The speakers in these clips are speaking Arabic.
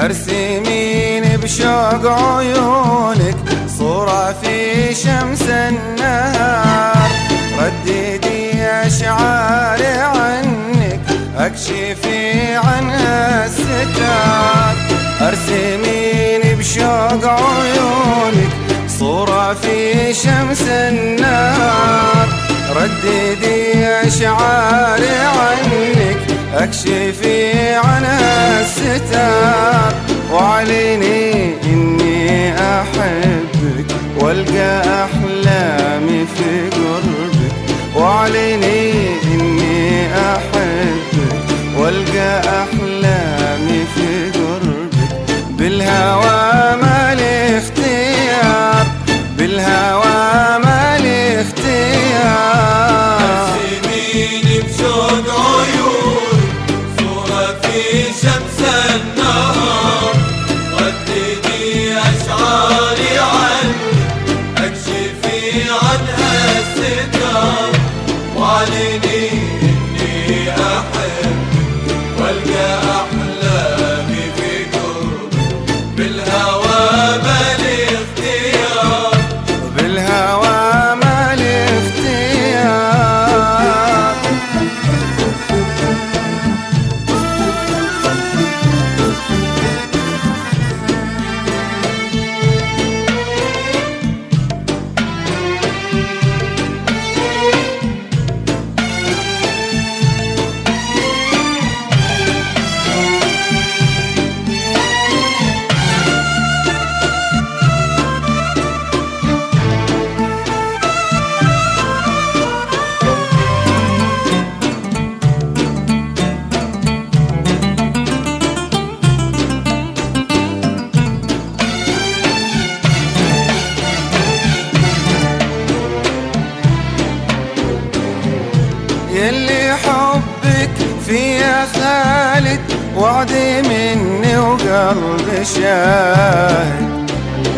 ارسميني بشوق عيونك صورة في شمس النهار، رددي أشعاري عنك أكشفي عنها الستار. ارسميني بشوق عيونك صورة في شمس النهار، رددي أشعاري عنك أكشفي عنها الستار. وعليني إني أحبك والقى أحلامي في قربك، وعليني إني أحبك والقى أحلامي في قربك. بالهوى ما لي اختيار، بالهوى ما لي اختيار. ارسميني بشوق عيونك صورة في شمس النهار، رددي أشعاري عنك أكشفي عنها الستار. وعليني إني أحبك والقى أحلامي في قربك. بالهوى ما لي اختيار، بالهوى ما لي اختيار. يلي حبك فيا خالد وعدي مني وقلبي شاهد،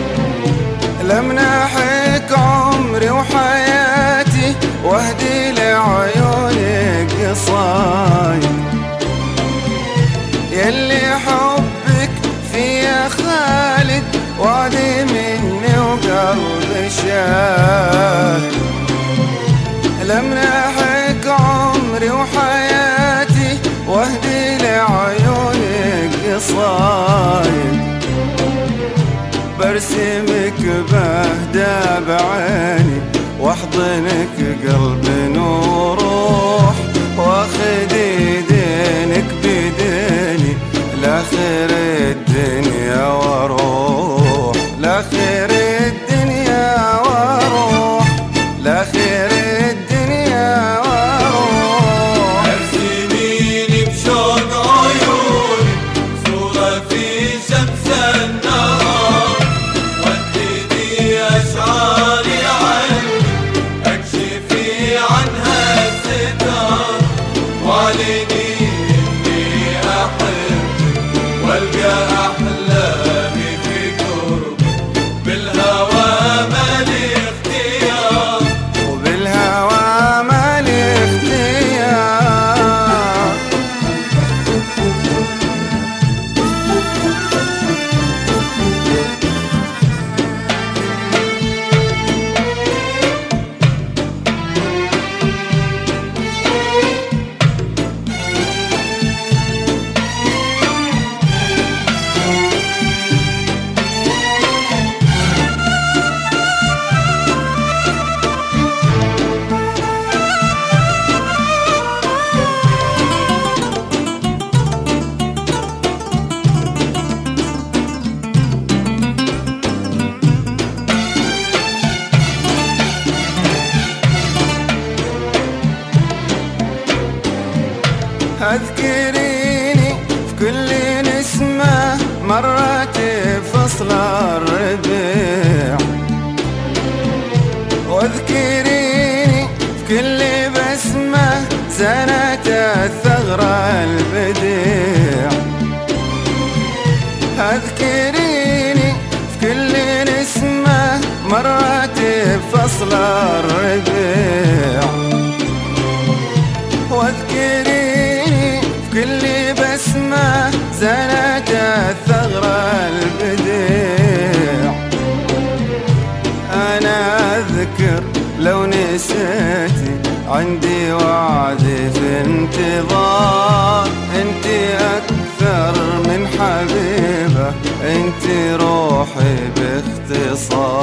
لمناحك عمري وحياتي واهدي لعيونك قصايد. يلي حبك فيا خالد وعدي مني وقلبي شاهد، لمناحك عمري وحياتي واهدي لعيونك قصايد. برسمك بهدى بعيني واحضنك قلبي وروح، واخد ايدينك بيديني لاخر الدنيا واروح، لاخر الدنيا واروح، لاخر الدنيا واروح. ارسميني بشوق عيونك صورة في شمس النهار، رددي أشعاري عنك أكشفي عنها الستار. وعليني إني أحبك والقى أحلامي في قربك. بالهوى ما لي اختيار، وبالهوى ما لي اختيار. اذكريني في كل نسمة مرت فصل الربيع، واذكريني في كل بسمة زنت الثغر البديع. اذكريني في كل نسمة مرت فصل الربيع، واذكريني في كل بسمة زنت الثغر جروحي باختصار.